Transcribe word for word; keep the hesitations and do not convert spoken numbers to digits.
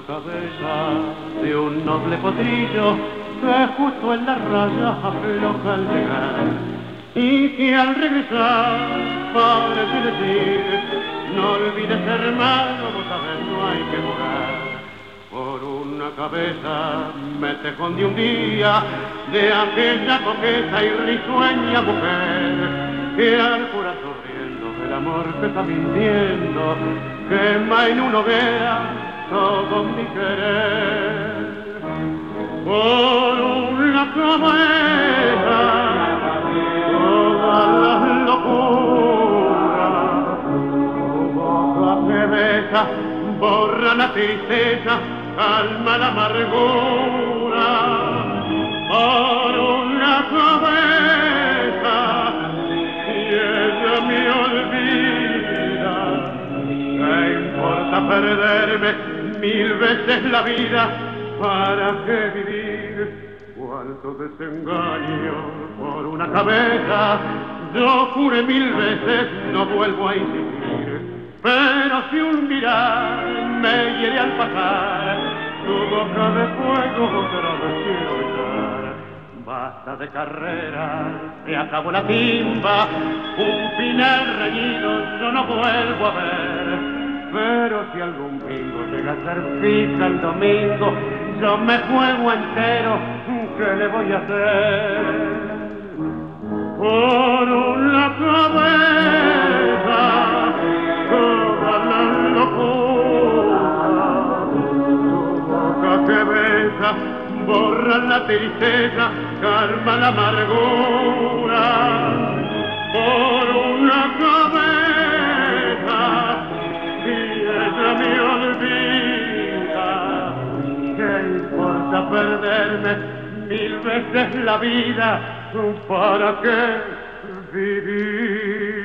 cabeza de un noble potrillo que justo en la raya afloja al llegar y que al regresar parece decir: no olvides, hermano, vos sabés, no hay que jurar. Por una cabeza me tejón de un día de aquella coqueta y risueña mujer que al curar sonriendo del amor que está mintiendo quema en una hoguera todo mi querer. Por una cabeza todas las locuras, tu boca que besa borra la tristeza, calma la amargura. Por una cabeza y ella me olvida, ¿qué importa perderme mil veces la vida? ¿Para qué vivir? Cuánto desengaño por una cabeza. Yo juré mil veces, no vuelvo a insistir. Pero si un mirar me hiere al pasar, tu boca de fuego otra vez quiero besar. Basta de carrera, se acabó la timba, un final reñido yo no vuelvo a ver. Pero si algún bingo llega a ser fija el domingo, yo me juego entero, ¿qué le voy a hacer? Por una cabeza toda la locura, tu boca que besa borra la tristeza, calma la amargura. Por una cabeza y ella me olvida, ¿qué importa perderme mil veces la vida? ¿Para qué vivir?